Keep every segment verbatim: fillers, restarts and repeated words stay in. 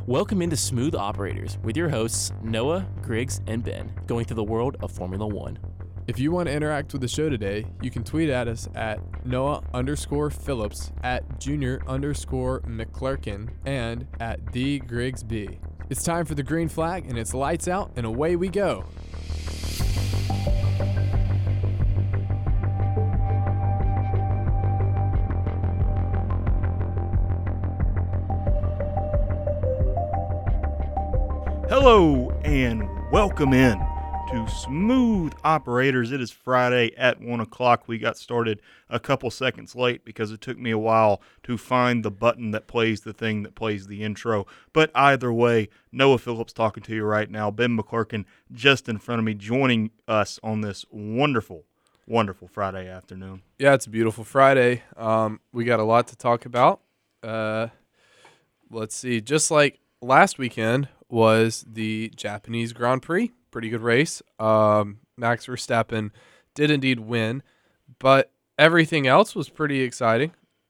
Welcome into Smooth Operators with your hosts, Noah, Griggs, and Ben, going through the world of Formula One. If you want to interact with the show today, you can tweet at us at Noah underscore Phillips, at Junior underscore McClurkin, and at D Griggs B. It's time for the green flag, and it's lights out, and away we go. Hello and welcome in to Smooth Operators. It is Friday at one o'clock. We got started a couple seconds late because it took me a while to find the button that plays the thing that plays the intro. But either way, Noah Phillips talking to you right now. Ben McClurkin just in front of me joining us on this wonderful, wonderful Friday afternoon. Yeah, it's a beautiful Friday. Um, we got a lot to talk about. Uh, let's see. Just like last weekend was the Japanese Grand Prix. Pretty good race. Um, Max Verstappen did indeed win, but everything else was pretty exciting.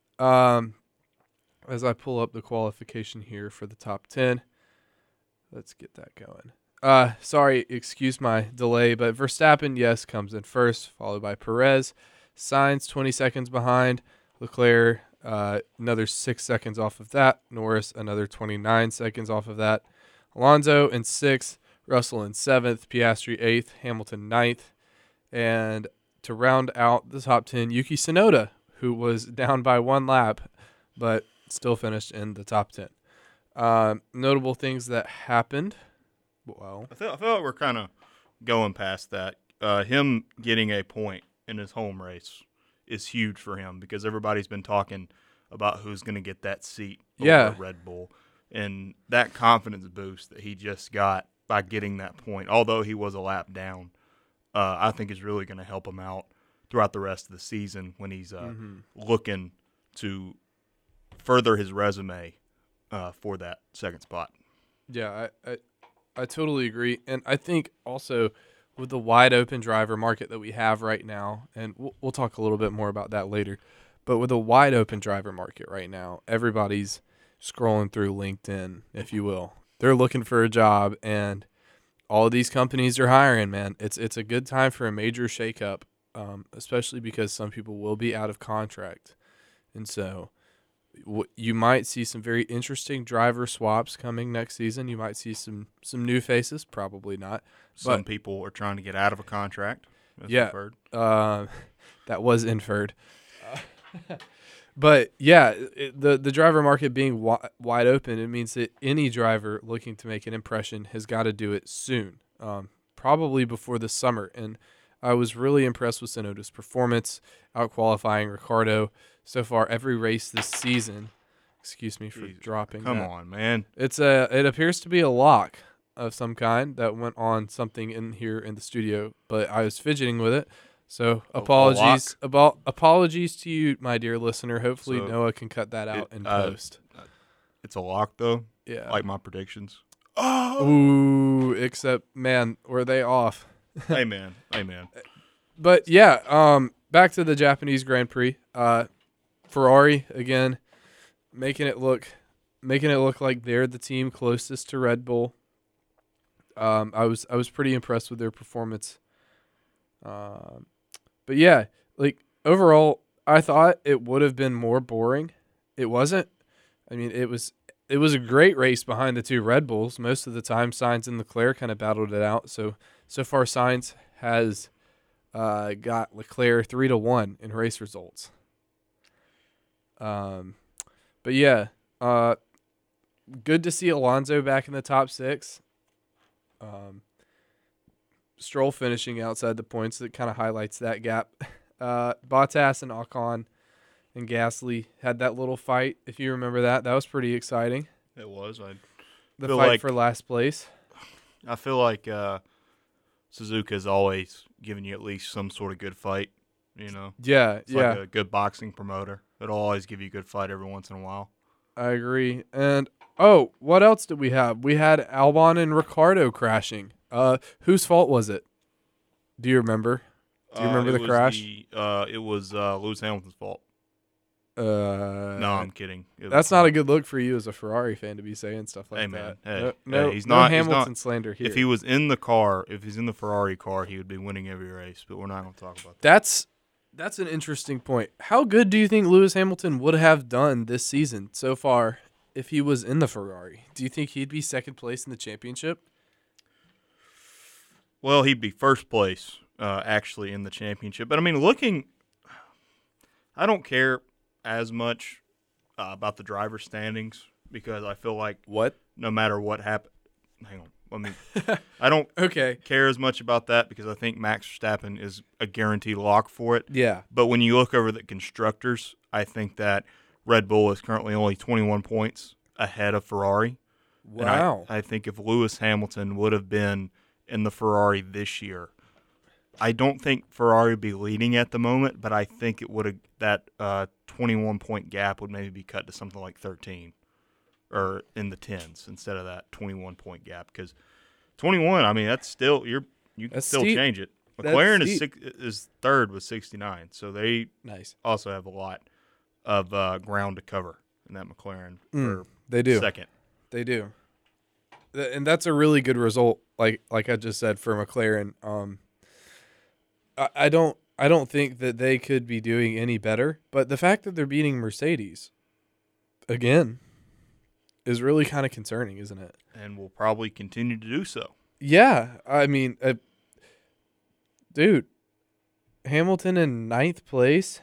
Um, as I pull up the qualification here for the top ten, let's get that going. Uh, sorry, excuse my delay, but Verstappen, yes, comes in first, followed by Perez. Sainz, twenty seconds behind. Leclerc, uh, another six seconds off of that. Norris, another twenty-nine seconds off of that. Alonso in sixth, Russell in seventh, Piastri eighth, Hamilton ninth, and to round out the top ten, Yuki Tsunoda, who was down by one lap, but still finished in the top ten. Um, notable things that happened. Well, I feel, I feel like we're kind of going past that. Uh, him getting a point in his home race is huge for him because everybody's been talking about who's going to get that seat over yeah. Red Bull. And that confidence boost that he just got by getting that point, although he was a lap down, uh, I think is really going to help him out throughout the rest of the season when he's uh, mm-hmm. looking to further his resume uh, for that second spot. Yeah, I, I I totally agree. And I think also with the wide open driver market that we have right now, and we'll, we'll talk a little bit more about that later, but with a wide open driver market right now, everybody's scrolling through LinkedIn, if you will. They're looking for a job, and all of these companies are hiring, man. It's it's a good time for a major shakeup, um, especially because some people will be out of contract. And so w- you might see some very interesting driver swaps coming next season. You might see some, some new faces, probably not. Some but, people are trying to get out of a contract. Yeah, uh, that was inferred. Uh, But, yeah, it, the the driver market being wi- wide open, it means that any driver looking to make an impression has got to do it soon, um, probably before the summer. And I was really impressed with Tsunoda's performance, out-qualifying Ricciardo. So far, every race this season, excuse me for Jeez, dropping Come that. on, man. It's a, it appears to be a lock of some kind that went on something in here in the studio, but I was fidgeting with it. So apologies about apologies to you, my dear listener. Hopefully so Noah can cut that out it, in uh, post. It's a lock, though. Yeah. Like my predictions. Oh. Ooh, except man, were they off? Hey man, hey man. But yeah, um, back to the Japanese Grand Prix. Uh, Ferrari again, making it look, making it look like they're the team closest to Red Bull. Um, I was I was pretty impressed with their performance. Um. But yeah, like overall, I thought it would have been more boring. It wasn't. I mean, it was it was a great race behind the two Red Bulls. Most of the time, Sainz and Leclerc kind of battled it out. So so far, Sainz has uh, got Leclerc three to one in race results. Um, but yeah, uh, good to see Alonso back in the top six. Um. Stroll finishing outside the points, that kind of highlights that gap. Uh, Bottas and Ocon and Gasly had that little fight, if you remember that. That was pretty exciting. It was. I the feel fight like, for last place. I feel like uh, Suzuka's always giving you at least some sort of good fight. You know. Yeah, it's yeah. like a good boxing promoter. It'll always give you a good fight every once in a while. I agree. And oh, what else did we have? We had Albon and Ricciardo crashing. Uh, whose fault was it? Do you remember? Do you remember uh, the crash? The, uh, it was uh, Lewis Hamilton's fault. Uh, No, I'm kidding. It That's was not a good look for you as a Ferrari fan to be saying stuff like Hey, man. that. Hey, no, hey, no, he's no not- he's Hamilton not- slander here. If he was in the car, if he's in the Ferrari car, he would be winning every race. But we're not going to talk about that. That's that's an interesting point. How good do you think Lewis Hamilton would have done this season so far if he was in the Ferrari? Do you think he'd be second place in the championship? Well, he'd be first place, uh, actually, in the championship. But, I mean, looking – I don't care as much uh, about the driver standings because I feel like What? no matter what happens – hang on. Let me – I don't Okay. care as much about that because I think Max Verstappen is a guaranteed lock for it. Yeah. But when you look over the constructors, I think that Red Bull is currently only twenty-one points ahead of Ferrari. And I- Wow. I, think if Lewis Hamilton would have been in the Ferrari this year, I don't think Ferrari would be leading at the moment, but I think it would have that uh, twenty-one point gap would maybe be cut to something like thirteen or in the tens instead of that twenty-one point gap because twenty-one, I mean, that's still you're you can That's still steep. change it. That's McLaren is steep. six, is third with sixty-nine, so they Nice. also have a lot of uh, ground to cover in that McLaren Mm, for they do. second. They do. Th- And that's a really good result, like like I just said, for McLaren. Um, I, I don't I don't think that they could be doing any better, but the fact that they're beating Mercedes again is really kind of concerning, isn't it? And will probably continue to do so. Yeah, I mean, uh, dude, Hamilton in ninth place.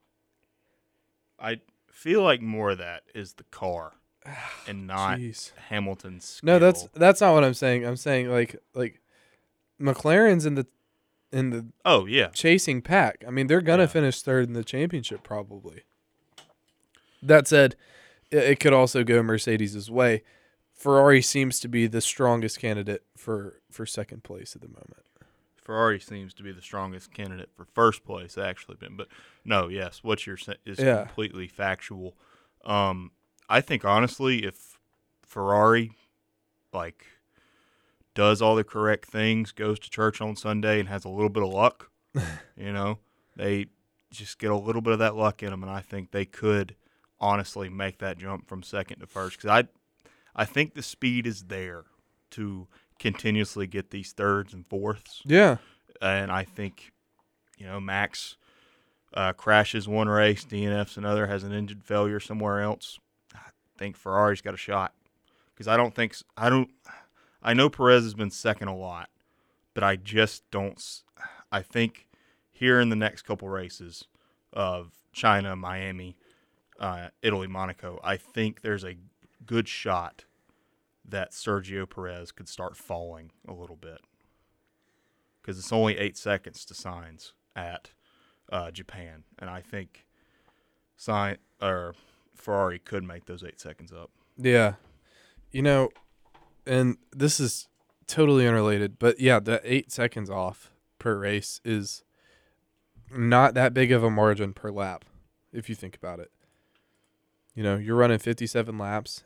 I feel like more of that is the car and not Jeez. Hamilton's skill. No, that's that's not what I'm saying. I'm saying like like McLaren's in the in the oh yeah. chasing pack. I mean, they're gonna Yeah. finish third in the championship probably. That said, it, it could also go Mercedes' way. Ferrari seems to be the strongest candidate for, for second place at the moment. Ferrari seems to be the strongest candidate for first place, actually, Ben. But no, yes, what you're saying is Yeah. completely factual. Um, I think honestly, if Ferrari like does all the correct things, goes to church on Sunday, and has a little bit of luck, you know, they just get a little bit of that luck in them, and I think they could honestly make that jump from second to first because I, I think the speed is there to continuously get these thirds and fourths. Yeah. And I think, you know, Max uh, crashes one race, D N Fs another, has an engine failure somewhere else. I think Ferrari's got a shot because I don't think I don't. I know Perez has been second a lot, but I just don't. I think here in the next couple races of China, Miami, uh, Italy, Monaco, I think there's a good shot that Sergio Perez could start falling a little bit because it's only eight seconds to Sainz at uh, Japan, and I think Sainz or Ferrari could make those eight seconds up. Yeah. You know, and this is totally unrelated, but yeah, the eight seconds off per race is not that big of a margin per lap, if you think about it. You know, you're running fifty-seven laps.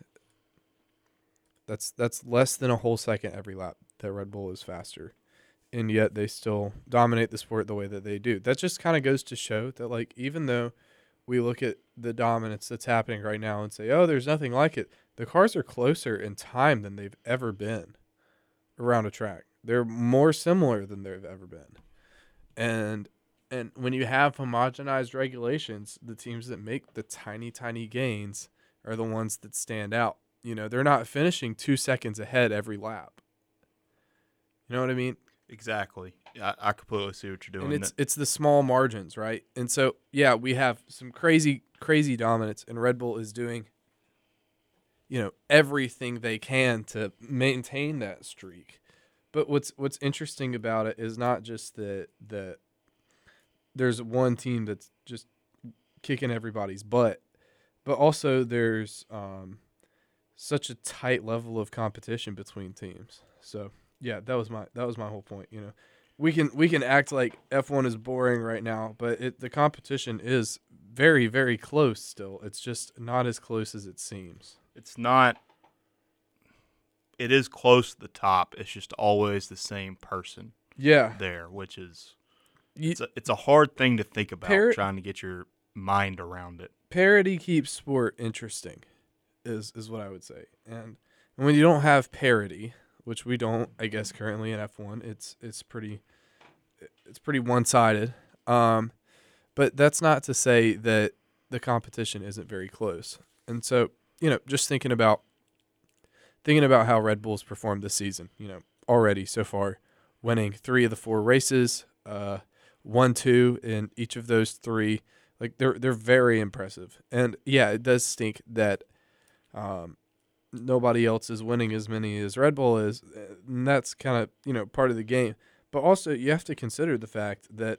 That's that's less than a whole second every lap that Red Bull is faster. And yet they still dominate the sport the way that they do. That just kind of goes to show that, like, even though we look at the dominance that's happening right now and say, oh, there's nothing like it, the cars are closer in time than they've ever been around a track. They're more similar than they've ever been. And and when you have homogenized regulations, the teams that make the tiny, tiny gains are the ones that stand out. You know, they're not finishing two seconds ahead every lap. You know what I mean? Exactly. I, I completely see what you're doing. And it's it's the small margins, right? And so, yeah, we have some crazy, crazy dominance, and Red Bull is doing, you know, everything they can to maintain that streak. But what's what's interesting about it is not just that that there's one team that's just kicking everybody's butt, but also there's um, such a tight level of competition between teams. So yeah, that was my that was my whole point. You know, we can we can act like F one is boring right now, but it, the competition is very, very close still. It's just not as close as it seems. It's not. It is close to the top. It's just always the same person Yeah, there, which is you, it's a, it's a hard thing to think about Pair- trying to get your mind around it. parity keeps sport interesting, is is what I would say. And, and when you don't have parity, which we don't, I guess currently in F one, it's it's pretty it's pretty one sided. Um, but that's not to say that the competition isn't very close. And so, you know, just thinking about thinking about how Red Bull's performed this season, you know, already so far, winning three of the four races, uh, one, two in each of those three. Like they're they're very impressive. And yeah, it does stink that um, nobody else is winning as many as Red Bull is. And that's kind of, you know, part of the game. But also you have to consider the fact that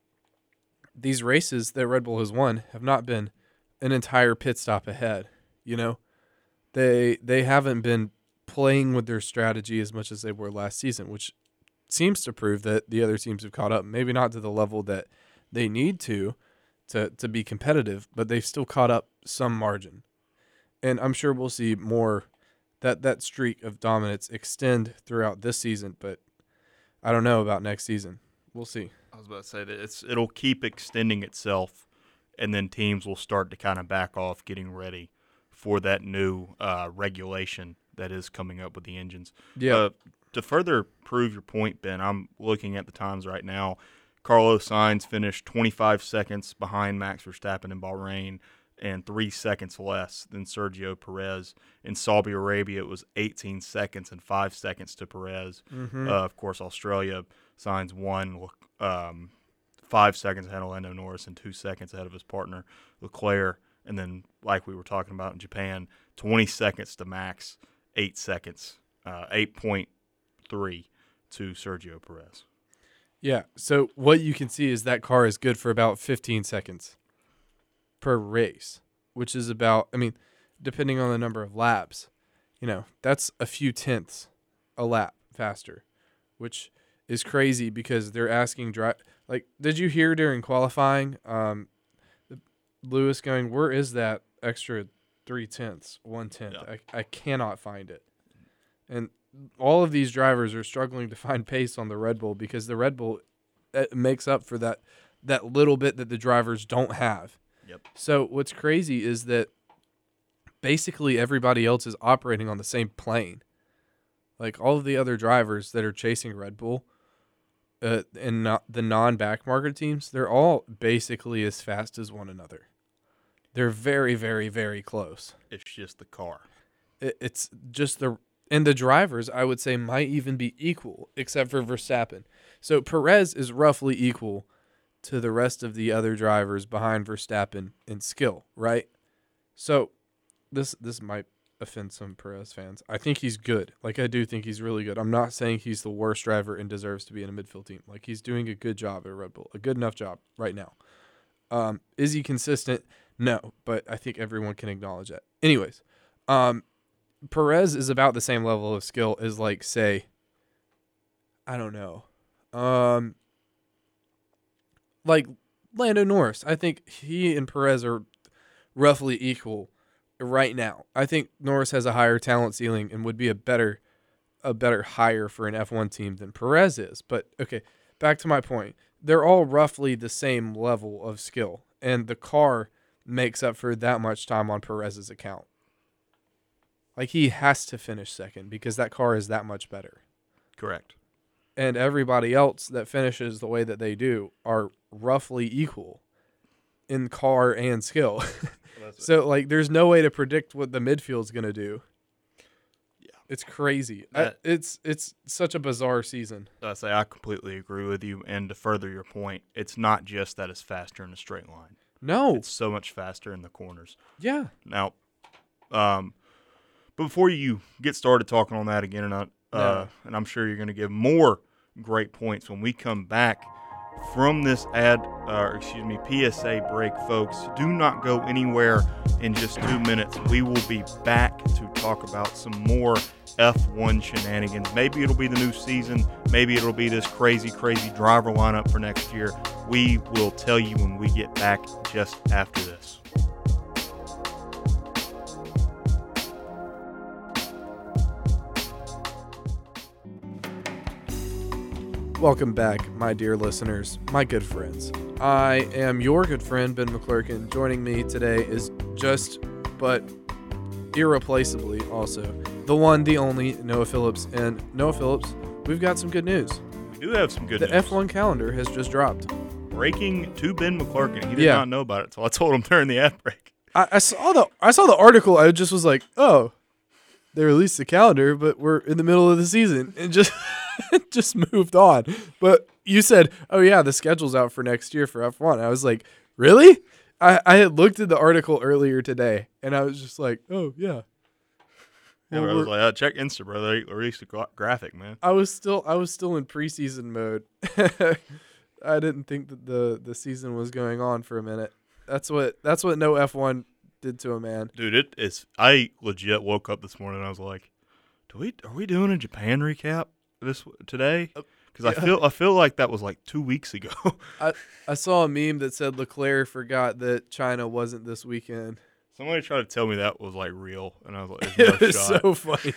these races that Red Bull has won have not been an entire pit stop ahead. You know, they they haven't been playing with their strategy as much as they were last season, which seems to prove that the other teams have caught up. Maybe not to the level that they need to to to be competitive, but they've still caught up some margin. And I'm sure we'll see more that that streak of dominance extend throughout this season, but I don't know about next season. We'll see. I was about to say that it's it'll keep extending itself, and then teams will start to kind of back off, getting ready for that new uh, regulation that is coming up with the engines. Yeah. Uh, to further prove your point, Ben, I'm looking at the times right now. Carlos Sainz finished twenty-five seconds behind Max Verstappen in Bahrain and three seconds less than Sergio Perez. In Saudi Arabia, it was eighteen seconds and five seconds to Perez. Mm-hmm. Uh, of course, Australia, Sainz won um, five seconds ahead of Lando Norris and two seconds ahead of his partner, Leclerc. And then, like we were talking about in Japan, twenty seconds to Max, eight seconds, uh, eight point three to Sergio Perez. Yeah, so what you can see is that car is good for about fifteen seconds per race, which is about, I mean, depending on the number of laps, you know, that's a few tenths a lap faster, which is crazy because they're asking, dri- like, did you hear during qualifying, um, Lewis going, where is that extra three tenths, one tenth? Yeah. I, I cannot find it. And all of these drivers are struggling to find pace on the Red Bull because the Red Bull it makes up for that that little bit that the drivers don't have. Yep. So what's crazy is that basically everybody else is operating on the same plane. Like all of the other drivers that are chasing Red Bull uh, and not the non-back market teams, they're all basically as fast as one another. They're very, very, very close. It's just the car. It, it's just the and the drivers, I would say, might even be equal, except for Verstappen. So Perez is roughly equal to the rest of the other drivers behind Verstappen in skill, right? So this this might offend some Perez fans. I think he's good. Like, I do think he's really good. I'm not saying he's the worst driver and deserves to be in a midfield team. Like, he's doing a good job at Red Bull, a good enough job right now. Um, is he consistent? No, but I think everyone can acknowledge that. Anyways, um, Perez is about the same level of skill as, like, say, I don't know, um, like Lando Norris. I think he and Perez are roughly equal right now. I think Norris has a higher talent ceiling and would be a better, a better hire for an F one team than Perez is. But okay, back to my point. They're all roughly the same level of skill, and the car makes up for that much time on Perez's account. Like, he has to finish second because that car is that much better. Correct. And everybody else that finishes the way that they do are roughly equal in car and skill. So, like, there's no way to predict what the midfield's going to do. Yeah. It's crazy. That, I, it's it's such a bizarre season. I say I completely agree with you. And to further your point, it's not just that it's faster in a straight line. No. It's so much faster in the corners. Yeah. Now, um, before you get started talking on that again, and, I, uh, No. and I'm sure you're going to give more great points when we come back from this ad, uh, excuse me, P S A break, folks. Do not go anywhere in just two minutes. We will be back to talk about some more F one shenanigans. Maybe it'll be the new season. Maybe it'll be this crazy, crazy driver lineup for next year. We will tell you when we get back just after this. Welcome back, my dear listeners, my good friends. I am your good friend, Ben McClurkin. Joining me today is just, but irreplaceably also, the one, the only, Noah Phillips. And Noah Phillips, we've got some good news. We do have some good The news. F one calendar has just dropped. Breaking to Ben McClurkin. He did Yeah. not know about it until I told him during the ad break. I, I saw the I saw the article. I just was like, oh, they released the calendar, but we're in the middle of the season, and just just moved on. But you said, oh yeah, the schedule's out for next year for F one. I was like, really? I, I had looked at the article earlier today, and I was just like, oh yeah. Yeah, Well, I was we're- like, uh, check Insta, bro. They released a gra- graphic, man. I was still I was still in preseason mode. I didn't think that the, the season was going on for a minute. That's what that's what no F one did to a man. Dude, it is. I legit woke up this morning and I was like, "Do we are we doing a Japan recap this today?" Because I yeah. feel I feel like that was like two weeks ago. I saw a meme that said Leclerc forgot that China wasn't this weekend. Somebody tried to tell me that was like real, and I was like, "There's no It was shot." so funny.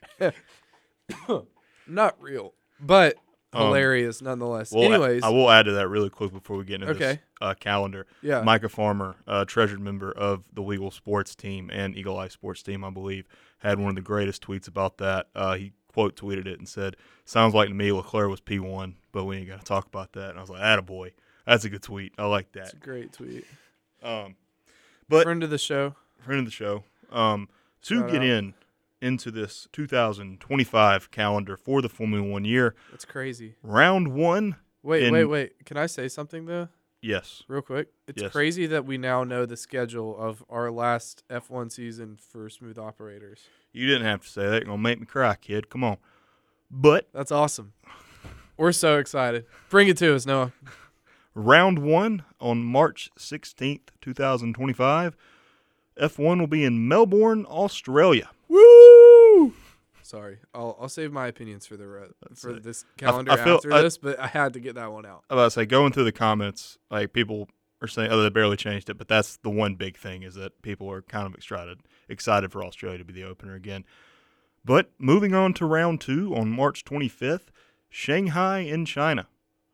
Not real, but Um, hilarious nonetheless. Well, Anyways, I, I will add to that really quick before we get into this Okay. uh, calendar. yeah. Micah Farmer, a treasured member of the Weagle Sports team and Eagle Eye Sports team, I believe, had one of the greatest tweets about that. Uh, he quote tweeted it and said, "Sounds like to me Leclerc was P one, but we ain't got to talk about that." And I was like, "Attaboy. That's a good tweet. I like It's that." a great tweet. Um, but Friend of the show. friend of the show. Um, to Shout get out. in into this two thousand twenty-five calendar for the Formula One year, That's crazy. round one. Wait, in- wait, wait. Can I say something though? Yes. Real quick. It's Yes. crazy that we now know the schedule of our last F one season for Smooth Operators. You didn't have to say that. You're going to make me cry, kid. Come on. But That's awesome. We're so excited. Bring it to us, Noah. round one on March sixteenth, twenty twenty-five, F one will be in Melbourne, Australia. Woo! Sorry, I'll I'll save my opinions for the re- for it. this calendar I feel- after I- this, but I had to get that one out. I was about to say, going through the comments, like people are saying, oh, they barely changed it, but that's the one big thing is that people are kind of excited, excited for Australia to be the opener again. But moving on to round two on March twenty-fifth, Shanghai in China.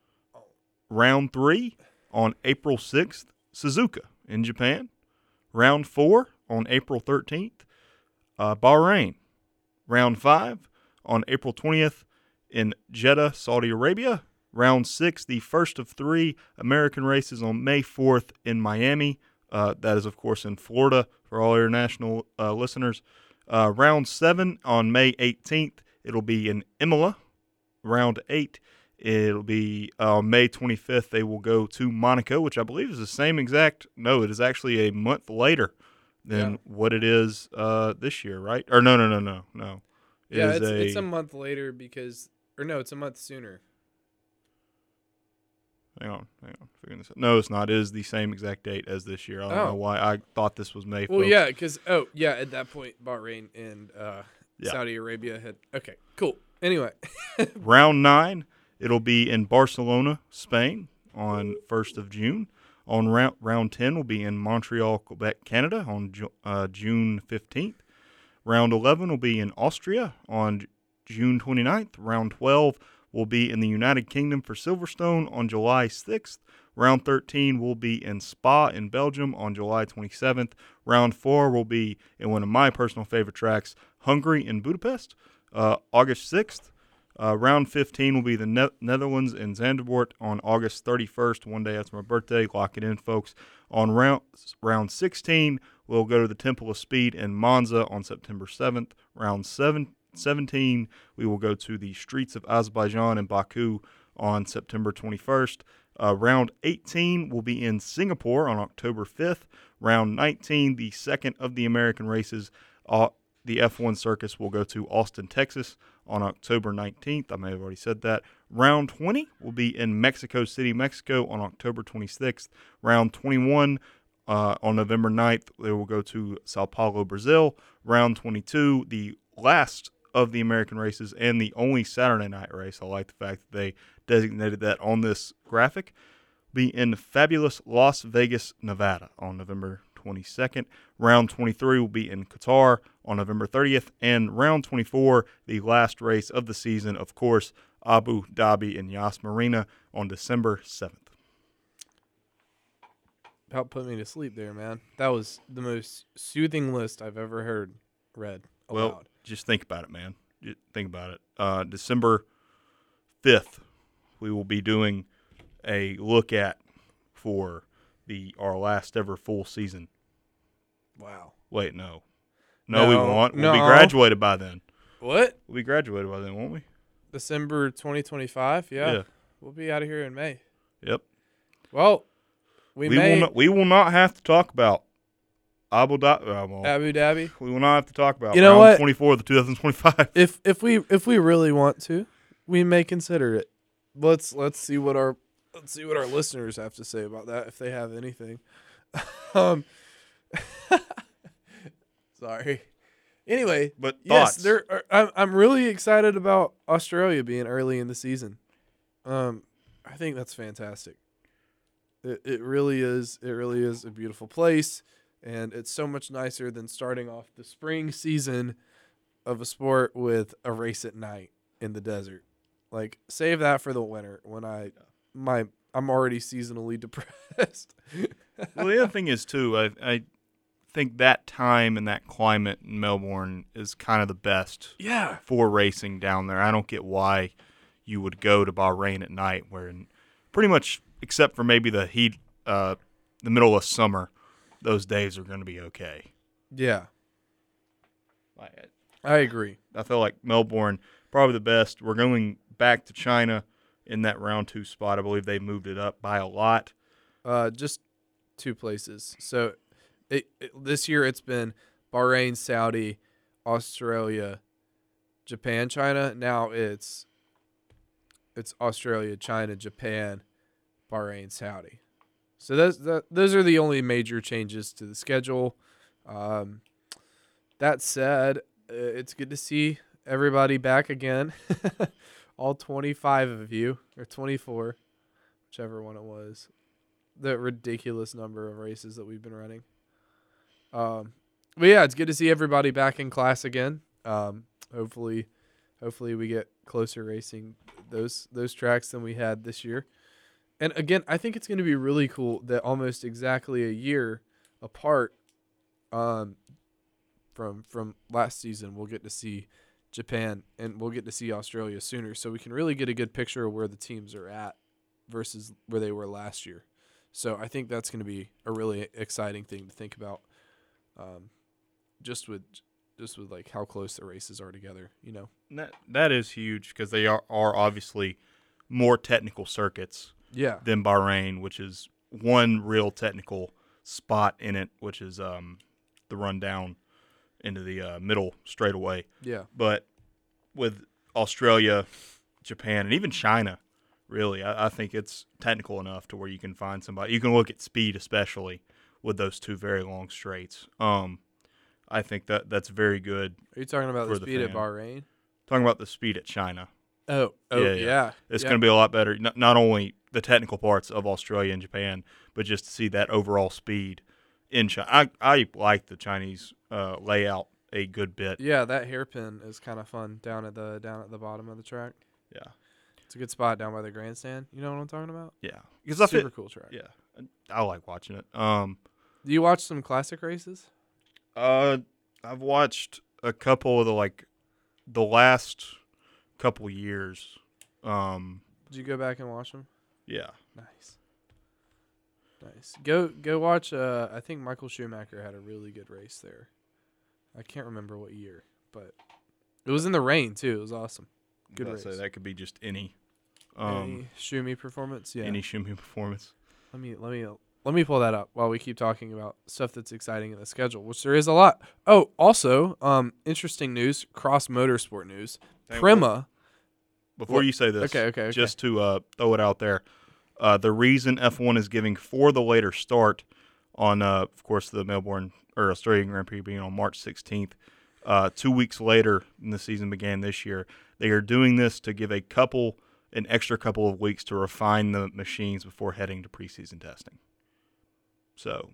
Round three on April sixth, Suzuka in Japan. Round four on April thirteenth, uh, Bahrain. Round five on April twentieth in Jeddah, Saudi Arabia. Round six, the first of three American races on May fourth in Miami. Uh, that is, of course, in Florida for all your national uh, listeners. Uh, round seven on May eighteenth, it'll be in Imola. Round eight, it'll be uh, May twenty-fifth. They will go to Monaco, which I believe is the same exact. No, it is actually a month later than Yeah. what it is uh, this year, right? Or no, no, no, no, no. It yeah, is it's a, it's a month later because, or no, it's a month sooner. Hang on, hang on. Figuring this out. No, it's not. It is the same exact date as this year. I don't Oh. know why I thought this was May. Well, folks. yeah, because oh yeah, at that point, Bahrain and uh, Yeah. Saudi Arabia had okay, cool. Anyway, Round nine, it'll be in Barcelona, Spain, on first of June. On round round ten will be in Montreal, Quebec, Canada, on Ju- uh, June fifteenth. Round eleven will be in Austria on J- June twenty-ninth. Round twelve will be in the United Kingdom for Silverstone on July sixth. Round thirteen will be in Spa in Belgium on July twenty-seventh. Round four will be in one of my personal favorite tracks, Hungary in Budapest, uh, August sixth. Uh, round fifteen will be the ne- Netherlands in Zandvoort on August thirty-first, one day after my birthday. Lock it in, folks. On round round sixteen, we'll go to the Temple of Speed in Monza on September seventh. Round seven, seventeen, we will go to the Streets of Azerbaijan in Baku on September twenty-first. Uh, round eighteen will be in Singapore on October fifth. Round nineteen, the second of the American races, uh, the F one Circus will go to Austin, Texas on October nineteenth. I may have already said that. Round twenty will be in Mexico City, Mexico on October twenty-sixth. Round twenty-one uh, on November ninth, they will go to Sao Paulo, Brazil. Round twenty-two, the last of the American races and the only Saturday night race. I like the fact that they designated that on this graphic. Be in fabulous Las Vegas, Nevada on November twenty-second. Round twenty-three will be in Qatar on November thirtieth. And round twenty-four, the last race of the season, of course, Abu Dhabi and Yas Marina on December seventh. About put me to sleep there, man. That was the most soothing list I've ever heard read aloud. Well, just think about it, man. Just think about it. Uh, December fifth, we will be doing a look at for the our last ever full season. Wow. Wait, no. No, we No, won't. We'll be no. graduated by then. What? We'll be graduated by then, won't we? December twenty twenty-five? Yeah. Yeah. We'll be out of here in May. Yep. Well, we, We, may will not. We will not have to talk about Abu Dhabi. Uh, well, Abu Dhabi. we will not have to talk about You know round what? twenty-four of the two thousand twenty-five. If if we if we really want to, we may consider it. Let's let's see what our let's see what our listeners have to say about that, if they have anything. um Sorry. Anyway, But yes, thoughts? there are, I'm I'm really excited about Australia being early in the season. Um I think that's fantastic. It it really is it really is a beautiful place, and it's so much nicer than starting off the spring season of a sport with a race at night in the desert. Like, save that for the winter when I my I'm already seasonally depressed. Well, the other thing is too. I I think that time and that climate in Melbourne is kind of the best Yeah. for racing down there. I don't get why you would go to Bahrain at night, where in pretty much, except for maybe the heat, uh, the middle of summer, those days are going to be okay. Yeah. I, I agree. I feel like Melbourne probably the best. We're going back to China in that round two spot. I believe they moved it up by a lot. Uh just two places. So it, it this year it's been Bahrain, Saudi, Australia, Japan, China. Now it's it's Australia, China, Japan, Bahrain, Saudi. So those that, those are the only major changes to the schedule. Um, that said, uh, it's good to see everybody back again. All twenty-five of you, or twenty-four, whichever one it was. The ridiculous number of races that we've been running. Um, but yeah, it's good to see everybody back in class again. Um, hopefully, hopefully we get closer racing those those tracks than we had this year. And again, I think it's going to be really cool that almost exactly a year apart, um, from from last season, we'll get to see Japan and we'll get to see Australia sooner, so we can really get a good picture of where the teams are at versus where they were last year. So I think that's going to be a really exciting thing to think about, um, just with just with like how close the races are together. You know, And that that is huge because they are, are obviously more technical circuits yeah, than Bahrain, which is one real technical spot in it, which is um, the run down into the uh, middle straightaway. yeah, But with Australia, Japan, and even China, really, I, I think it's technical enough to where you can find somebody. You can look at speed, especially with those two very long straights. Um, I think that that's very good. Are you talking about For the the speed at fan. Bahrain? Talking about the speed at China, Oh, oh Yeah, yeah, yeah. it's yeah. going to be a lot better. Not, not only the technical parts of Australia and Japan, but just to see that overall speed in China. I, I like the Chinese uh, layout a good bit. Yeah, that hairpin is kind of fun down at the down at the bottom of the track. Yeah, It's a good spot down by the grandstand. You know what I'm talking about? yeah. Because I Super feel, cool track. yeah, I like watching it. Um, Do you watch some classic races? uh, I've watched a couple of the like the last couple years. Um, Did you go back and watch them? yeah, Nice. Nice. Go go watch. Uh, I think Michael Schumacher had a really good race there. I can't remember what year, but it was in the rain too. It was awesome. Good I'd race. say that could be just any, um, Any Schumi performance? Yeah. any Schumi performance. Let me let me let me pull that up while we keep talking about stuff that's exciting in the schedule, which there is a lot. Oh, also, um, interesting news, cross motorsport news. Hey, Prima. Before What- you say this, Okay, okay, okay. just to uh, throw it out there, uh, the reason F one is giving for the later start on, uh, of course, the Melbourne or Australian Grand Prix being on March sixteenth, uh, two weeks later than the season began this year, they are doing this to give a couple, an extra couple of weeks to refine the machines before heading to preseason testing. So,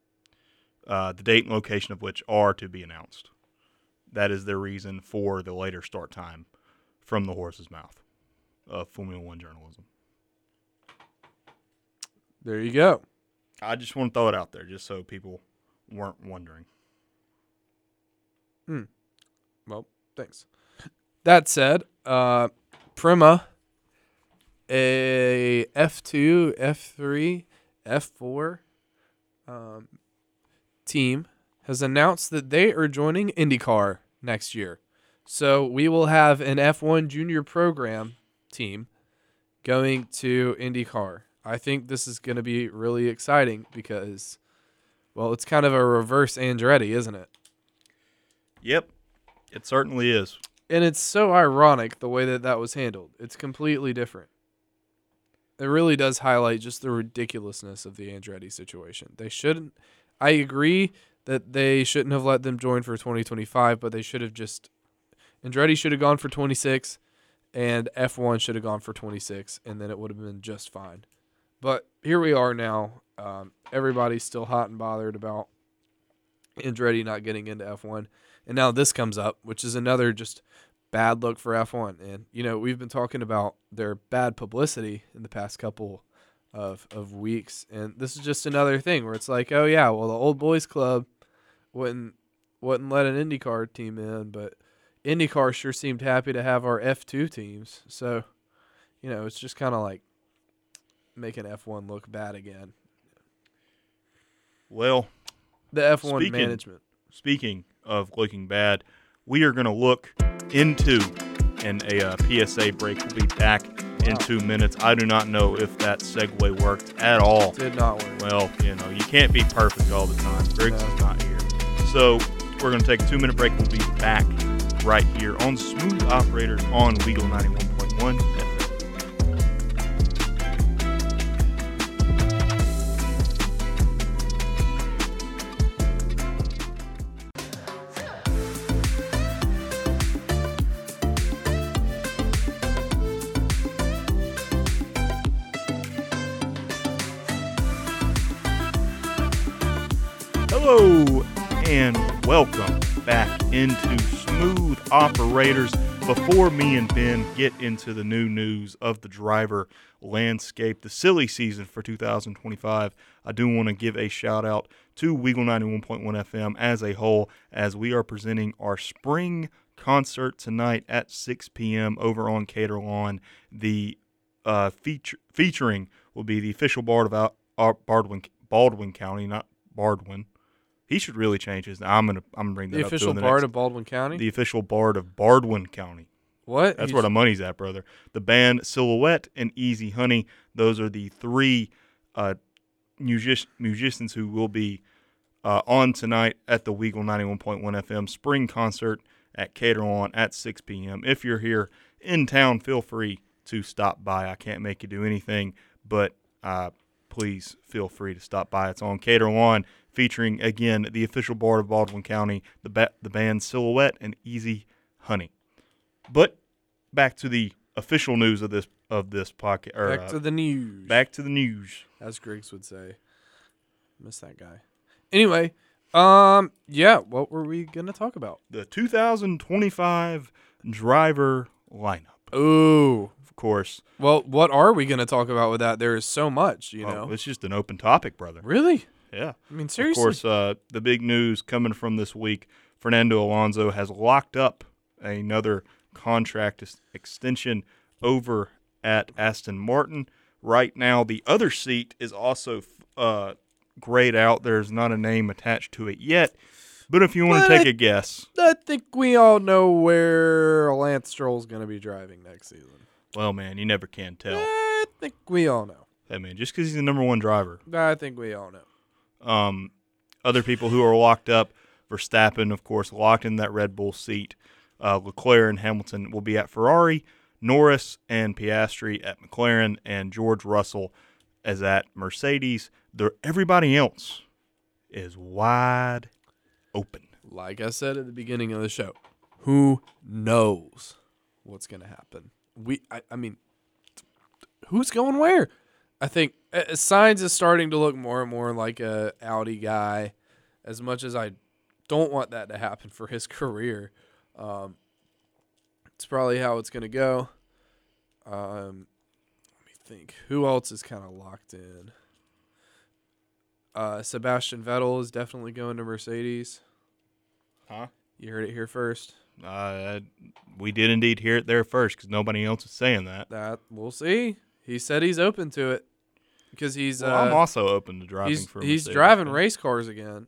uh, the date and location of which are to be announced. That is their reason for the later start time from the horse's mouth. of Formula One journalism. There you go. I just want to throw it out there just so people weren't wondering. Hmm. Well, thanks. That said, uh, Prima, a F two, F three, F four um, team, has announced that they are joining IndyCar next year. So we will have an F one junior program team going to IndyCar. I think this is going to be really exciting because, well, it's kind of a reverse Andretti, isn't it? Yep, it certainly is. And it's so ironic the way that that was handled. It's completely different. It really does highlight just the ridiculousness of the Andretti situation. They shouldn't. I agree that they shouldn't have let them join for twenty twenty-five, but they should have just. Andretti should have gone for twenty-six, and F one should have gone for twenty-six, and then it would have been just fine. But here we are now. Um, everybody's still hot and bothered about Andretti not getting into F one. And now this comes up, which is another just bad look for F one. And, you know, we've been talking about their bad publicity in the past couple of, of weeks. And this is just another thing where it's like, oh, yeah, well, the old boys club wouldn't, wouldn't let an IndyCar team in. But IndyCar sure seemed happy to have our F two teams. So, you know, it's just kind of like making F one look bad again. Well, The F one speaking, management. Speaking of looking bad, we are going to look into and a uh, P S A break. We'll be back in two minutes. I do not know if that segue worked at all. Did not work. Well, you know, you can't be perfect all the time. Griggs No. is not here. So we're going to take a two-minute break. We'll be back right here on Smooth Operators on Weagle ninety-one point one F M. Hello and welcome back into Smooth Operators. Before me and Ben get into the new news of the driver landscape, the silly season for two thousand twenty-five, I do want to give a shout out to Weagle ninety-one point one F M as a whole, as we are presenting our spring concert tonight at six p.m. over on Cater Lawn. The uh, feature featuring will be the official Bard of Al- uh, Baldwin, Baldwin County, not Bardwin. He should really change his name. I'm gonna I'm gonna bring that The up to official him the Bard next- of Baldwin County? the official Bard of Bardwin County. What? That's He's- where the money's at, brother. The band Silhouette and Easy Honey. Those are the three uh, music- musicians who will be uh, on tonight at the Weagle ninety-one point one F M spring concert at Cater Lawn at six p.m. If you're here in town, feel free to stop by. I can't make you do anything, but uh, please feel free to stop by. It's on Cater Lawn, featuring, again, the official Bard of Baldwin County, the ba- the band Silhouette and Easy Honey. But back to the official news of this of this podcast. Or, Back uh, to the news. back to the news. As Griggs would say. Miss that guy. Anyway, um, yeah, what were we going to talk about? The two thousand twenty-five driver lineup. Ooh. Of course, Well, what are we going to talk about with that? There is so much, you oh, know. it's just an open topic, brother. Really? Yeah. I mean, Of seriously. course, uh, the big news coming from this week, Fernando Alonso has locked up another contract ex- extension over at Aston Martin. Right now, the other seat is also uh, grayed out. There's not a name attached to it yet. But if you want to But take I- a guess, I think we all know where Lance Stroll's going to be driving next season. well, man, you never can tell. I think we all know. Hey, man, just because he's the number one driver. I think we all know. Um, other people who are locked up, Verstappen, of course, locked in that Red Bull seat. Uh, Leclerc and Hamilton will be at Ferrari. Norris and Piastri at McLaren, and George Russell is at Mercedes. The, everybody else is wide open. Like I said at the beginning of the show, who knows what's going to happen? We, I, I mean, who's going where? I think uh, Sainz is starting to look more and more like a Audi guy, as much as I don't want that to happen for his career. Um, it's probably how it's going to go. Um, let me think. Who else is kind of locked in? Uh, Sebastian Vettel is definitely going to Mercedes. Huh? You heard it here first. Uh, we did indeed hear it there first because nobody else is saying that. That we'll see. He said he's open to it because he's. Well, uh, I'm also open to driving he's for. he's Mercedes, driving but- race cars again.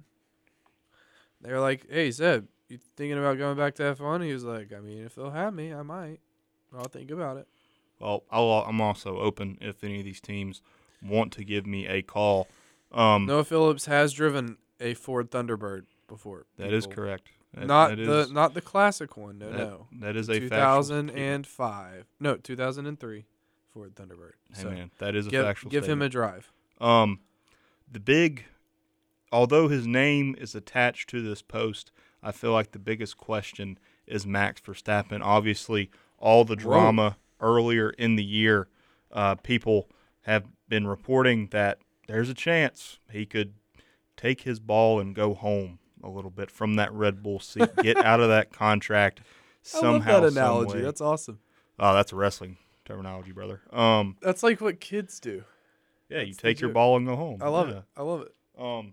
They're like, "Hey, Zeb, you thinking about going back to F one?" He was like, "I mean, if they'll have me, I might. I'll think about it." Well, I'll, I'm also open if any of these teams want to give me a call. Um, Noah Phillips has driven a Ford Thunderbird before. that is people. correct. That- Not that the is- not the classic one. No, that- no. that is a two factual thousand statement. five. No, two thousand three Ford Thunderbird. Hey so man, that is a give, factual give him a statement. drive. Um, the big, although his name is attached to this post, I feel like the biggest question is Max Verstappen. Obviously, all the drama earlier in the year, uh, people have been reporting that there's a chance he could take his ball and go home a little bit from that Red Bull seat, get out of that contract somehow. I love that analogy. some way. That's awesome. Oh, that's a wrestling terminology, brother. Um, That's like what kids do. yeah, you That's the take your joke. ball and go home. I love Yeah. it. I love it. Um,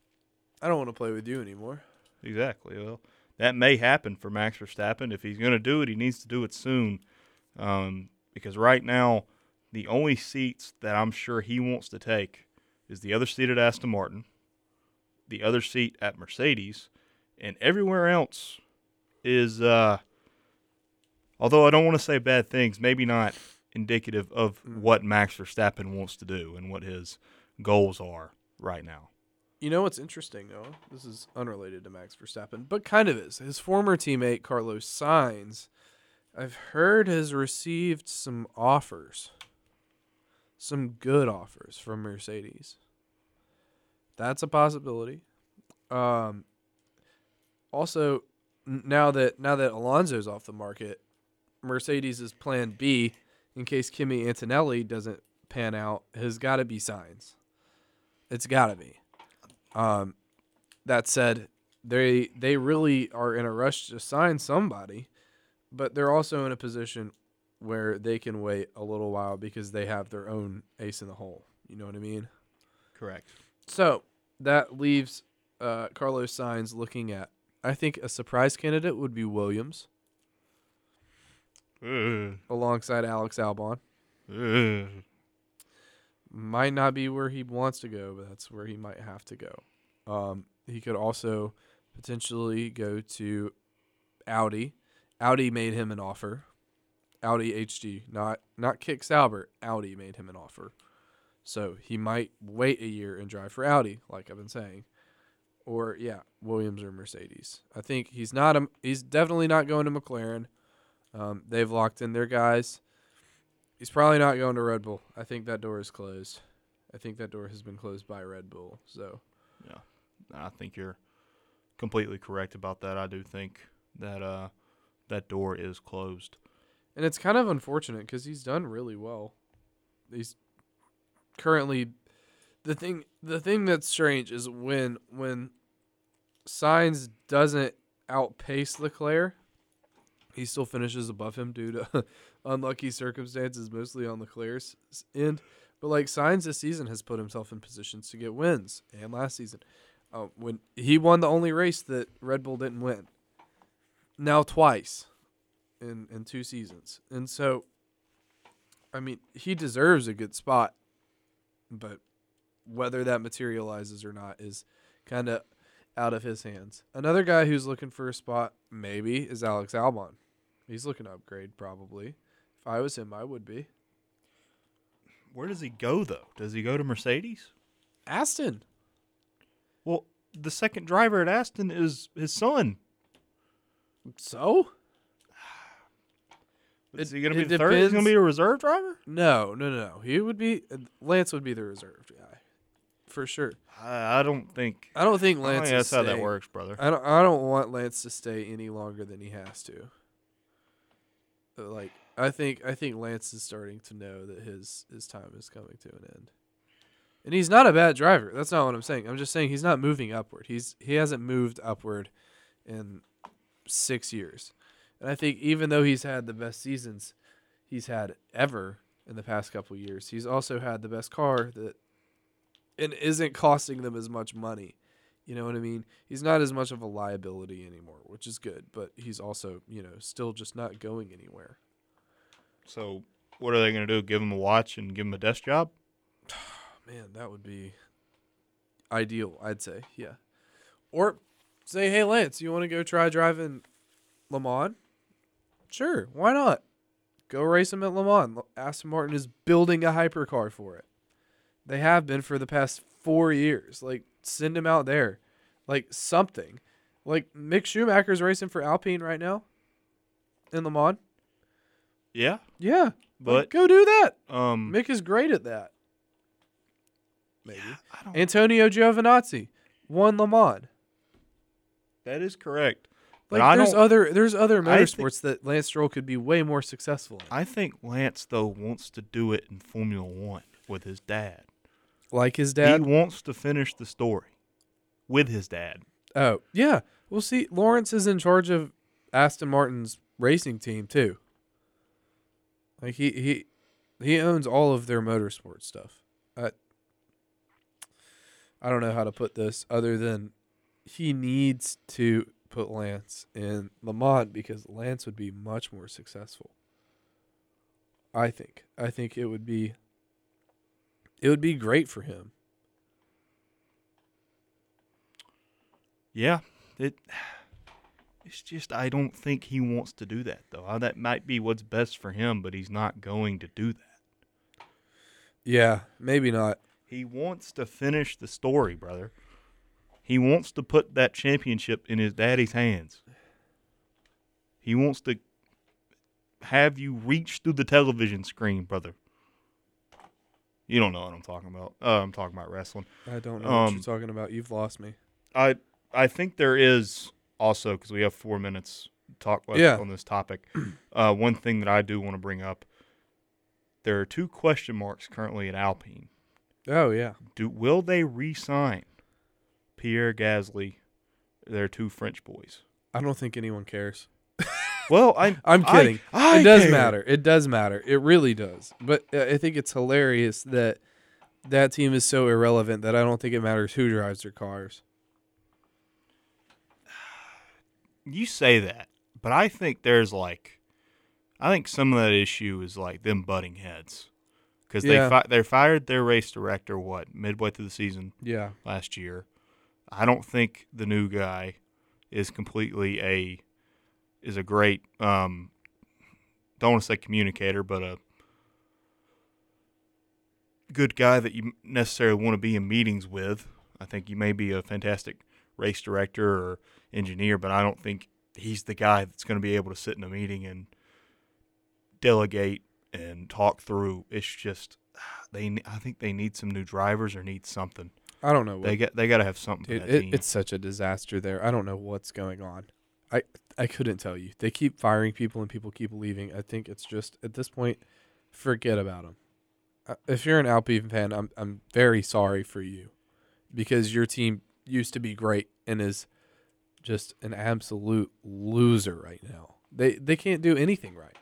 I don't want to play with you anymore. exactly. Well, that may happen for Max Verstappen. If he's going to do it, he needs to do it soon. Um, because right now, the only seats that I'm sure he wants to take is the other seat at Aston Martin, the other seat at Mercedes, and everywhere else is, uh, although I don't want to say bad things, maybe not indicative of Mm. what Max Verstappen wants to do and what his goals are right now. You know what's interesting, though? This is unrelated to Max Verstappen, but kind of is. His former teammate, Carlos Sainz, I've heard has received some offers. Some good offers from Mercedes. That's a possibility. Um, also, n- now that now that Alonso's off the market, Mercedes' plan B, in case Kimi Antonelli doesn't pan out, has got to be Sainz. It's got to be. Um, that said, they they really are in a rush to sign somebody, but they're also in a position where they can wait a little while because they have their own ace in the hole. You know what I mean? Correct. So that leaves uh, Carlos Sainz looking at, I think a surprise candidate would be Williams Uh, alongside Alex Albon. uh. Might not be where he wants to go, but that's where he might have to go. Um, he could also potentially go to Audi. Audi made him an offer. Audi H D, not not Kick Sauber. Audi made him an offer. So he might wait a year and drive for Audi, like I've been saying. Or yeah, Williams or Mercedes. I think he's not a, he's definitely not going to McLaren. Um, they've locked in their guys. He's probably not going to Red Bull. I think that door is closed. I think that door has been closed by Red Bull. So I think you're completely correct about that. I do think that uh, that door is closed. And it's kind of unfortunate because he's done really well. He's currently the thing. The thing that's strange is when when Sainz doesn't outpace Leclerc, he still finishes above him due to unlucky circumstances, mostly on Leclerc's end. But like Sainz this season has put himself in positions to get wins, and last season, uh, when he won the only race that Red Bull didn't win. Now twice. In, in two seasons. And so, I mean, he deserves a good spot, but whether that materializes or not is kind of out of his hands. Another guy who's looking for a spot, maybe, is Alex Albon. He's looking to upgrade, probably. If I was him, I would be. Where does he go, though? Does he go to Mercedes? Aston. Well, the second driver at Aston is his son. So? Is It- he going to it be the third? He's going depends. to be a reserve driver? No, no, no, no. He would be, Lance would be the reserve guy. For sure. I, I don't think. I don't think I don't Lance think is that's how that staying- works, brother. I don't. I don't want Lance to stay any longer than he has to. Uh, Like I think. I think Lance is starting to know that his his time is coming to an end. And he's not a bad driver. That's not what I'm saying. I'm just saying he's not moving upward. He's he hasn't moved upward in six years. And I think even though he's had the best seasons, he's had ever in the past couple of years. He's also had the best car that and isn't costing them as much money. You know what I mean? He's not as much of a liability anymore, which is good, but he's also, you know, still just not going anywhere. So what are they going to do? Give him a watch and give him a desk job? Man, that would be ideal, I'd say. Yeah. Or say, hey, Lance, you want to go try driving Le Mans? Sure, why not? Go race him at Le Mans. Aston Martin is building a hypercar for it. They have been for the past four years. Like, send him out there. Like, something. Like, Mick Schumacher's racing for Alpine right now in Le Mans. Yeah. Yeah. But like, go do that. um, Mick is great at that. Maybe. yeah, I don't, Antonio Giovinazzi won Le Mans. that is correct. But Like I there's don't, other there's other I think- motorsports that Lance Stroll could be way more successful in. I think Lance, though, wants to do it in Formula One with his dad. Like his dad. He wants to finish the story with his dad. Oh, yeah. Well, see, Lawrence is in charge of Aston Martin's racing team too. Like he he he owns all of their motorsport stuff. I I don't know how to put this other than he needs to put Lance in Le Mans because Lance would be much more successful. I think. I think it would be it would be great for him. Yeah, it. It's just I don't think he wants to do that though. Uh, That might be what's best for him, but he's not going to do that. Yeah, maybe not. He wants to finish the story, brother. He wants to put that championship in his daddy's hands. He wants to have you reach through the television screen, brother. You don't know what I'm talking about. Uh, I'm talking about wrestling. I don't know what Um, you're talking about. You've lost me. I I think there is also, because we have four minutes to talk about Yeah. on this topic, uh, one thing that I do want to bring up. There are two question marks currently at Alpine. Oh, yeah. Do Will they re-sign Pierre Gasly, their two French boys? I don't think anyone cares. Well, I'm I'm kidding. I, I it does care. matter. It does matter. It really does. But uh, I think it's hilarious that that team is so irrelevant that I don't think it matters who drives their cars. You say that, but I think there's like, I think some of that issue is like them butting heads, because Yeah. they fi- they fired their race director what midway through the season Yeah. last year. I don't think the new guy is completely a is a great um don't want to say communicator, but a good guy that you necessarily want to be in meetings with. I think you may be a fantastic race director or engineer, but I don't think he's the guy that's going to be able to sit in a meeting and delegate and talk through. It's just they. I think they need some new drivers or need something. I don't know. What, They get they got to have something dude, for that it, team. it's such a disaster there. I don't know what's going on. I I couldn't tell you. They keep firing people and people keep leaving. I think it's just at this point, forget about them. Uh, if you're an Alpine fan, I'm I'm very sorry for you, because your team used to be great and is just an absolute loser right now. They they can't do anything right.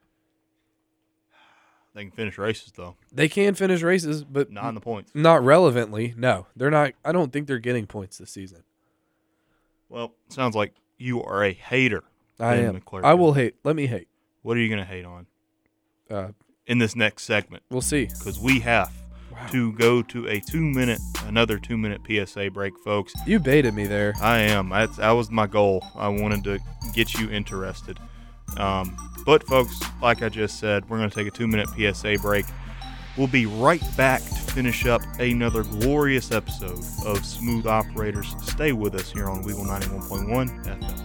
They can finish races though, They can finish races, but not in the points. not relevantly. No, they're not. I don't think they're getting points this season. Well, sounds like you are a hater. I Ben am. McClurkin. I will hate. Let me hate. What are you going to hate on Uh, in this next segment? we'll see. Because we have Wow. to go to a two-minute, another two-minute P S A break, folks. You baited me there. I am. That's, that was my goal. I wanted to get you interested. Um, but, folks, like I just said, we're going to take a two-minute P S A break. We'll be right back to finish up another glorious episode of Smooth Operators. Stay with us here on Weagle ninety-one point one F M.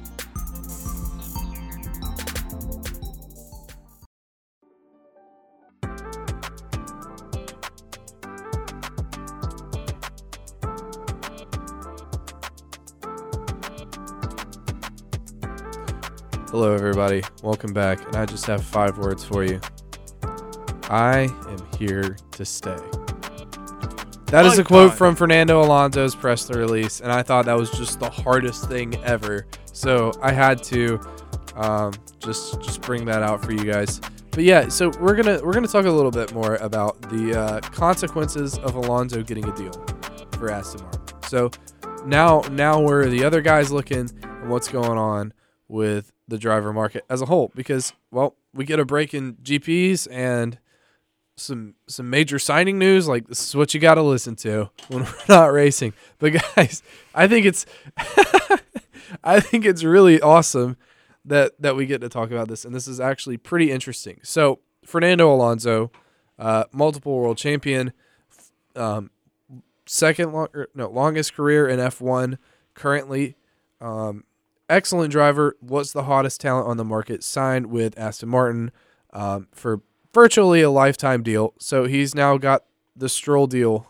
Hello, everybody. Welcome back. And I just have five words for you. I am here to stay. That is a Five quote times. from Fernando Alonso's press release, and I thought that was just the hardest thing ever. So I had to um, just just bring that out for you guys. but yeah, so we're gonna we're gonna talk a little bit more about the uh, consequences of Alonso getting a deal for Aston Martin. So now now we're the other guys looking at what's going on with the driver market as a whole, because well, we get a break in G Ps and some some major signing news. Like, this is what you got to listen to when we're not racing. But guys, I think it's I think it's really awesome that that we get to talk about this, and this is actually pretty interesting. So Fernando Alonso, uh, multiple world champion, um, second long, er, no longest career in F one currently. Um, excellent driver, was the hottest talent on the market, signed with Aston Martin um, for virtually a lifetime deal. So he's now got the Stroll deal,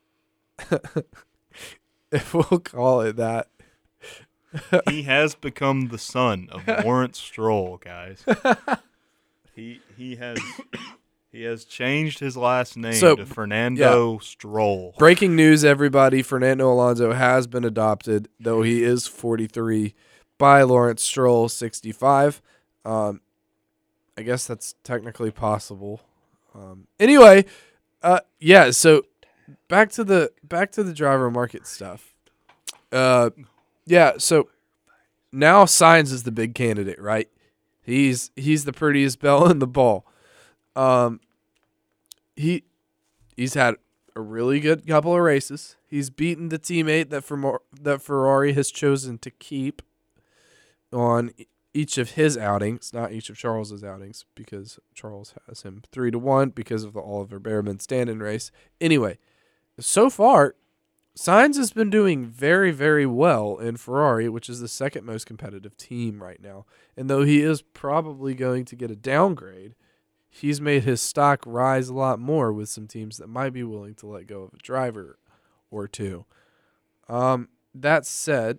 if we'll call it that. He has become the son of Lawrence Stroll, guys. He he has he has changed his last name So, to Fernando yeah. Stroll. Breaking news, everybody. Fernando Alonso has been adopted, though he is forty-three, by Lawrence Stroll, sixty-five. Um, I guess that's technically possible. Um, anyway, uh, yeah, so back to the back to the driver market stuff. Uh, yeah, so now Sainz is the big candidate, right? He's he's the prettiest bell in the ball. Um, he he's had a really good couple of races. He's beaten the teammate that Fer- that Ferrari has chosen to keep on each of his outings, not each of Charles's outings, because Charles has him three to one because of the Oliver Behrman stand-in race. Anyway, so far, Sainz has been doing very, very well in Ferrari, which is the second most competitive team right now. And though he is probably going to get a downgrade, he's made his stock rise a lot more with some teams that might be willing to let go of a driver or two. Um, that said,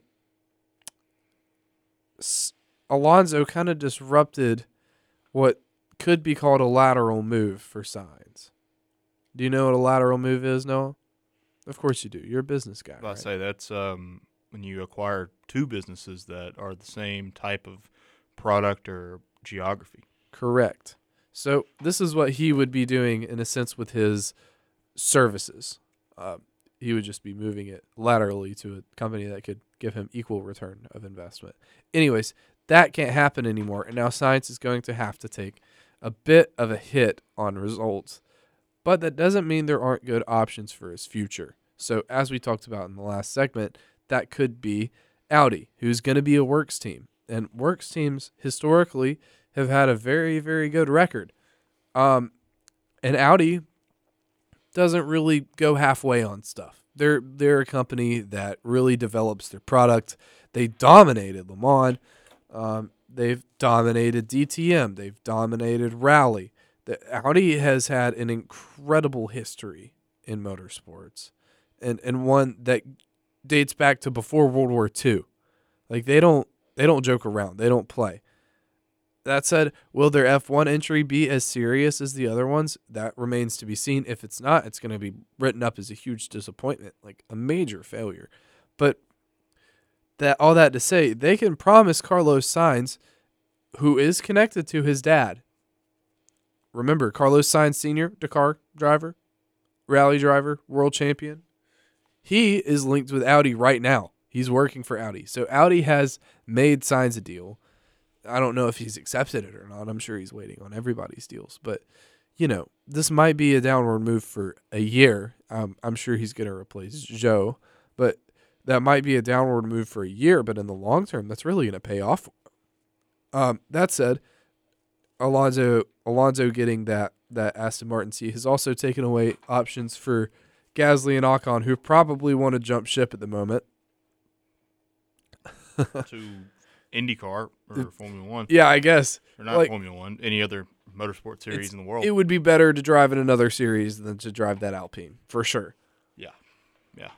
Alonso kind of disrupted what could be called a lateral move for Sainz. Do you know what a lateral move is, Noah? Of course you do. You're a business guy. I right? say that's um, when you acquire two businesses that are the same type of product or geography. Correct. So this is what he would be doing in a sense with his services. Uh, he would just be moving it laterally to a company that could give him equal return of investment. Anyways, that can't happen anymore, and now Sainz is going to have to take a bit of a hit on results. But that doesn't mean there aren't good options for his future. So as we talked about in the last segment, that could be Audi, who's going to be a works team. And works teams historically have had a very, very good record. Um, and Audi doesn't really go halfway on stuff. They're they're a company that really develops their product. They dominated Le Mans. Um, they've dominated D T M. They've dominated Rally. The Audi has had an incredible history in motorsports, and, and one that dates back to before World War Two. Like they don't they don't joke around. They don't play. That said, will their F one entry be as serious as the other ones? That remains to be seen. If it's not, it's going to be written up as a huge disappointment, like a major failure. But that all that to say, they can promise Carlos Sainz, who is connected to his dad. Remember, Carlos Sainz Senior, Dakar driver, rally driver, world champion. He is linked with Audi right now. He's working for Audi. So Audi has made Sainz a deal. I don't know if he's accepted it or not. I'm sure he's waiting on everybody's deals. But, you know, this might be a downward move for a year. Um, I'm sure he's going to replace Joe. But that might be a downward move for a year. But in the long term, that's really going to pay off. Um, that said, Alonso Alonso getting that, that Aston Martin seat has also taken away options for Gasly and Ocon, who probably want to jump ship at the moment. to IndyCar or Formula One. Yeah, I guess. Or not like, Formula One, any other motorsport series in the world. It would be better to drive in another series than to drive that Alpine, for sure. Yeah, yeah.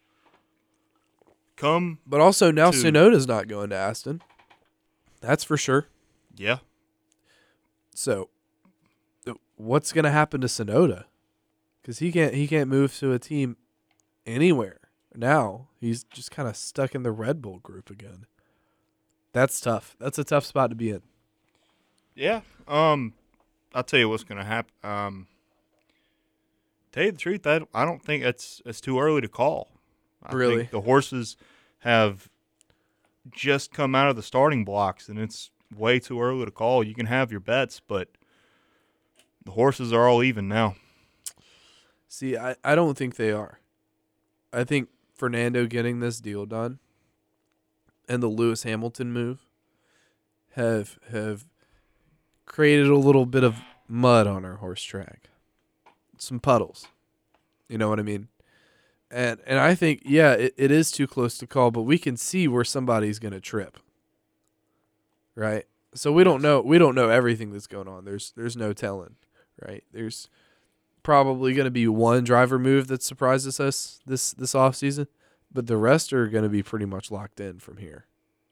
Come, But also now to, Tsunoda's not going to Aston. That's for sure. Yeah. So, what's going to happen to Tsunoda? Because he can't he can't move to a team anywhere now. He's just kind of stuck in the Red Bull group again. That's tough. That's a tough spot to be in. Yeah. Um, I'll tell you what's going to happen. Um, tell you the truth, I, I don't think it's it's too early to call. I Really? think the horses have just come out of the starting blocks, and it's way too early to call. You can have your bets, but the horses are all even now. See, I, I don't think they are. I think Fernando getting this deal done and the Lewis Hamilton move have have created a little bit of mud on our horse track. Some puddles. You know what I mean? And and I think, yeah, it, it is too close to call, but we can see where somebody's going to trip. Right? So we don't know we don't know everything that's going on. There's there's no telling, right? There's probably going to be one driver move that surprises us this this offseason, but the rest are going to be pretty much locked in from here.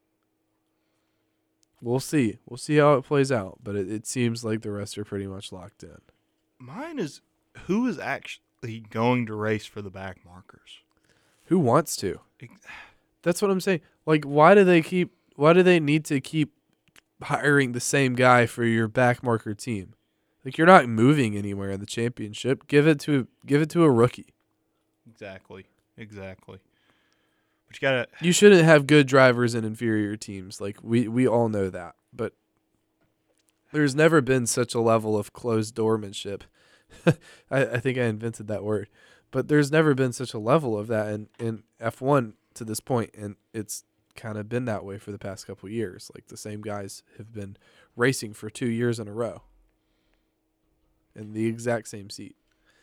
We'll see. We'll see how it plays out, but it, it seems like the rest are pretty much locked in. Mine is, who is actually going to race for the back markers? Who wants to? That's what I'm saying. Like, why do they keep? Why do they need to keep hiring the same guy for your back marker team? Like, you're not moving anywhere in the championship. Give it to give it to a rookie. Exactly. Exactly. But you gotta. You shouldn't have good drivers in inferior teams. Like, we we all know that. But there's never been such a level of closed doormanship. I, I think I invented that word. But there's never been such a level of that in, in F one to this point, and it's kind of been that way for the past couple of years. Like, the same guys have been racing for two years in a row in the exact same seat.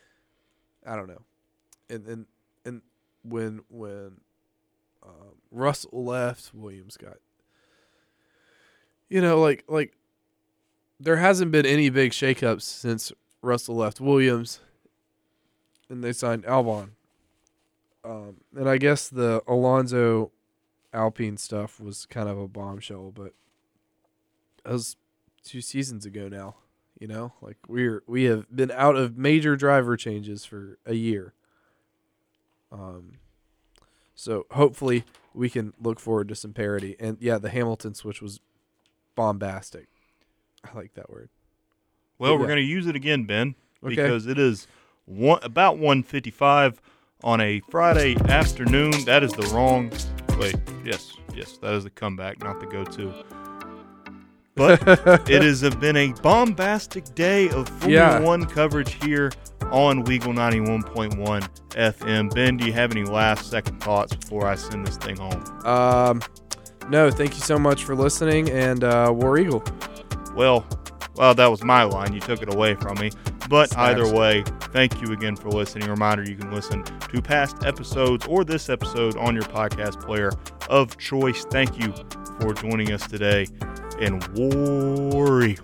I don't know. And and and when when um, Russell left, Williams got. You know, like like there hasn't been any big shakeups since Russell left Williams, and they signed Albon. Um, and I guess the Alonso Alpine stuff was kind of a bombshell, but that was two seasons ago now. You know, like we're we have been out of major driver changes for a year. Um, so hopefully we can look forward to some parity. And yeah, the Hamilton switch was bombastic. I like that word. Well, But we're yeah. going to use it again, Ben, Okay. because it is one, about one fifty-five on a Friday afternoon. That is the wrong. Wait, yes, yes, that is the comeback, not the go-to. But it has been a bombastic day of Formula Yeah. One coverage here on Weagle ninety-one point one F M. Ben, do you have any last second thoughts before I send this thing home? Um, no, thank you so much for listening, and uh, War Eagle. Well, well, that was my line. You took it away from me. But Snaps. either way, thank you again for listening. Reminder, you can listen to past episodes or this episode on your podcast player of choice. Thank you for joining us today in War Eagle.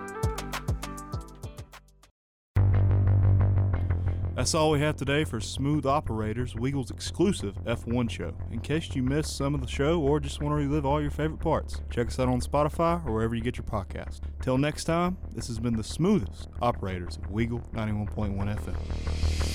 That's all we have today for Smooth Operators, Weagle's exclusive F one show. In case you missed some of the show or just want to relive all your favorite parts, check us out on Spotify or wherever you get your podcasts. Till next time, this has been the smoothest operators of Weagle ninety-one point one F M.